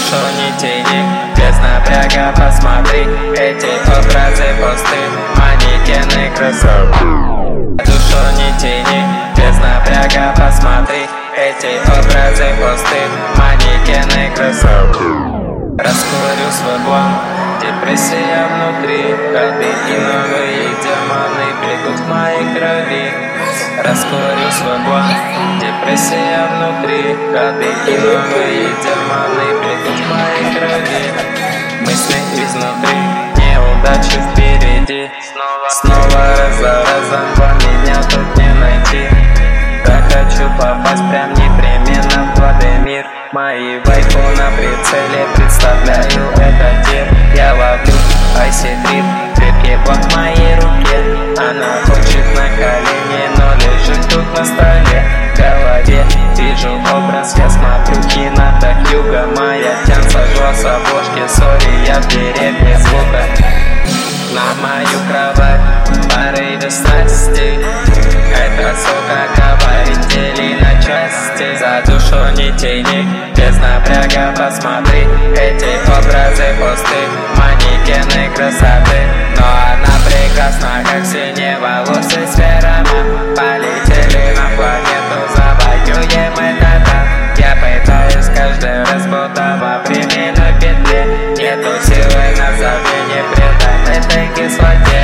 душу не тяни, без напряга посмотри. Эти образы пусты, манекены красоты. Душу не тяни, без напряга посмотри. Эти образы пусты, манекены красоты. Раскурю свой бланк, депрессия внутри. Кофеиновые демоны бегут в моей крови. Раскурю свой бланк, депрессия внутри. Кофеиновые демоны бегут в моей крови. Мысли изнутри, неудачи впереди. Снова раз за разом, вам меня тут не найти. Так хочу попасть прям непременно в твой мир. Мои вайфу на прицеле, представляю этот день. Я ловлю айси-трип, крепкий блок в моей руке. Она хочет на колени, но лежит тут на столе. В голове вижу образ, я смотрю кино, так юга моя. Тян сожгла с обложки, сори, я в деревне звука. На мою кровать порыве страсти. Эта сука говорит, дели на части. За душу не тяни, без напряга посмотри. Эти образы пусты, манекены красоты. Но она прекрасна, как синеволосый сферама. Полетели на планету, завоюем этот там. Я пытаюсь каждый раз, будто во временной петле. Нету силы на забвение, предан этой кислоте.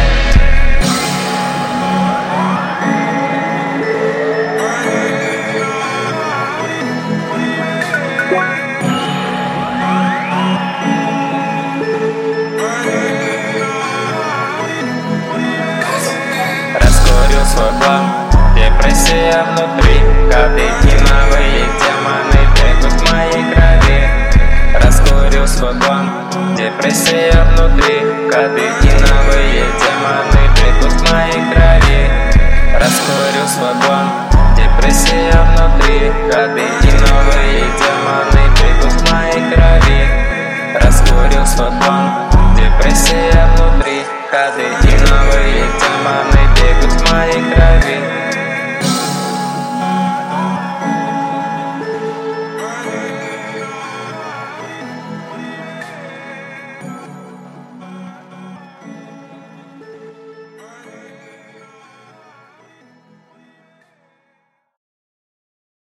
Раскурю свой бланк, депрессия внутри. Кофеиновые демоны бегут в моей крови. Раскурю свой бланк, депрессия внутри. Кофеиновые демоны бегут в моей крови. Раскурю свой бланк, депрессия внутри. Кофеиновые демоны бегут в моей крови. Раскурю свой бланк, депрессия внутри. Кофеиновые демоны бегут в моей крови.